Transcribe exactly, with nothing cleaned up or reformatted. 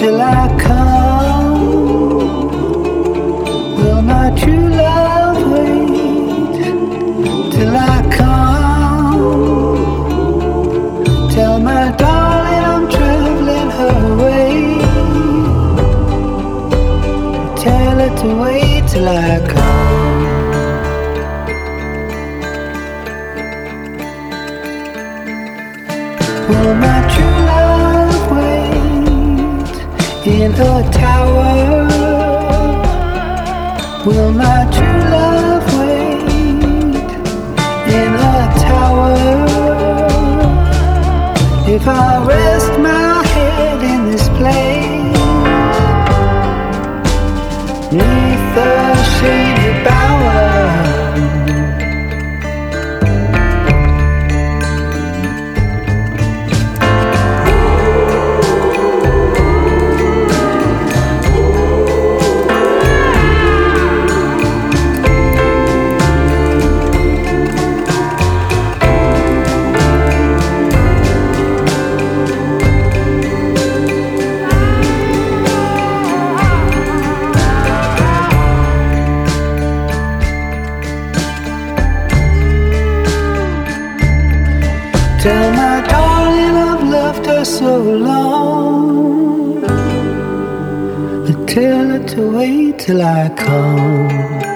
till I come? Will my true love wait till I come? Tell my darling I'm traveling her way. Tell her to wait till I come. Will my true love wait in a tower? Will my true love wait in a tower? If I rest my head in this place, neath the shady bower, tell my darling I've loved her so long. I tell her to wait till I come.